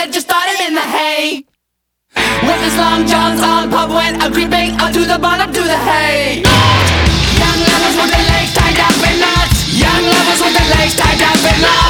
it just started in the hay. With his long johns on, pub went a creeping up to the bottom to the hay. Young lovers with their legs tied up in knots. Young lovers with their legs tied up in knots.